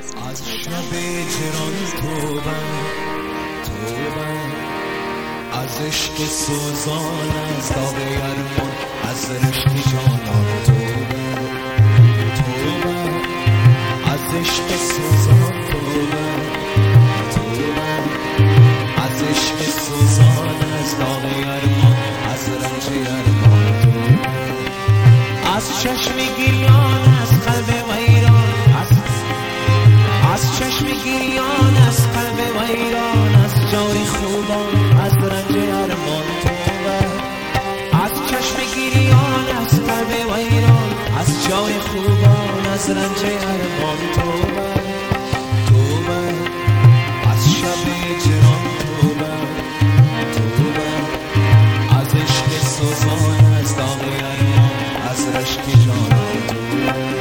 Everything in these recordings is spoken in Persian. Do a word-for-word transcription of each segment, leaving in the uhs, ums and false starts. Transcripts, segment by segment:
از شب جران توبه توبه، از عشق سوزان، از داغ ارمان، از رشک جانان توبه توبه، از عشق سوزان توبه توبه، از عشق سوزان، از داغ ارمان، از رنج ارمان توبه، از چشم گریان، از قلب ویران، از از چشم گریان، از قلب ویران، از جور خوبان، از رنج ارمان توبه، از چشم گریان، از قلب ویران، از جور خوبان، از رنج ارمان توبه توبه، از شب جران توبه توبه، از عشق سوزان، از داغ ارمان، از رشک جانان توبه.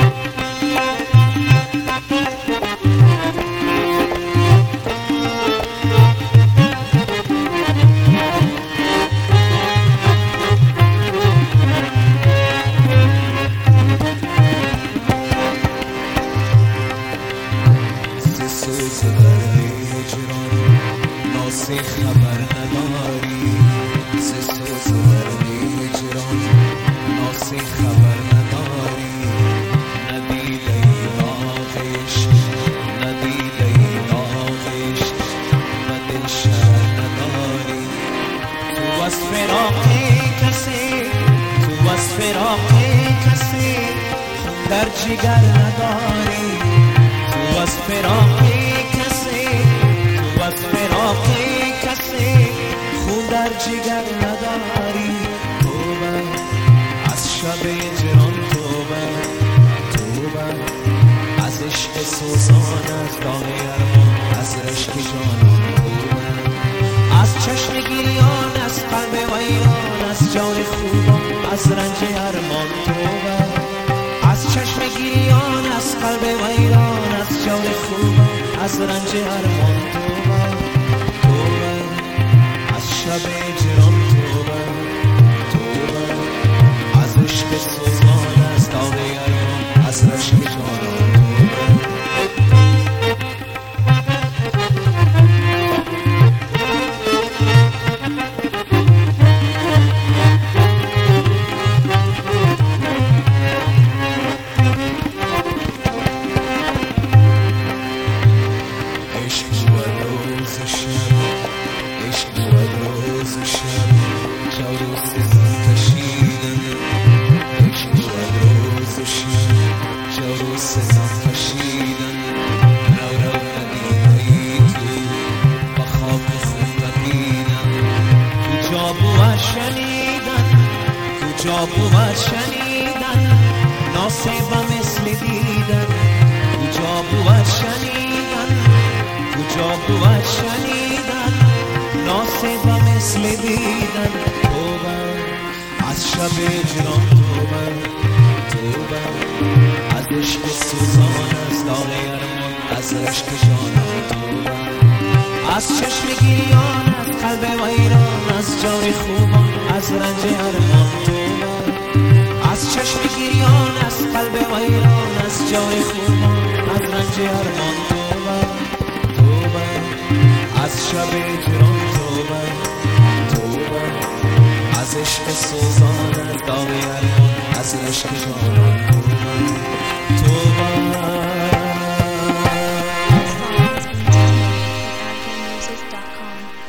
ناسی خبر نداری، ز سوز درد هجران ناسی خبر نداری، ندیده ای داغ عشق، ندیده ای داغ عشق، و دل شرر نداری، تو از فراق کسی، تو از فراق کسی خون در جگر نداری، تو از فراق کسی، تو از فراق کسی خون در جگر نداری، توبه، از شب جران توبه توبه، از عشق سوزان، از داغ ارمان، از رشک جانان توبه، از چشم گریان، از قلب ویران، از جور خوبان، از رنج ارمان توبه، از چشم گریان، از قلب ویران، از جور خوبان، از رنج ارمان توبه توبه، از شب جران توبه توبه، از عشق سوزان، از داغ ارمان، از رشک جانان توبه. کجا بود شنیدن ناصبه مثل دیدن، کجا بود شنیدن، کجا بود شنیدن ناصبه مثل دیدن، توبه، از شب جران توبه توبه، از عشق سوزان، از داغ ارمان، از رشک جانان توبه، از چشم گریان، از قلب ویران، از جور خوبان، از رنج ارمان توبه، از چشم گریان، از قلب ویران، از جور خوبان، از رنج ارمان توبه توبه، از شب جران توبه توبه، از عشق سوزان، از داغ ارمان، از رشک جانان توبه توبه.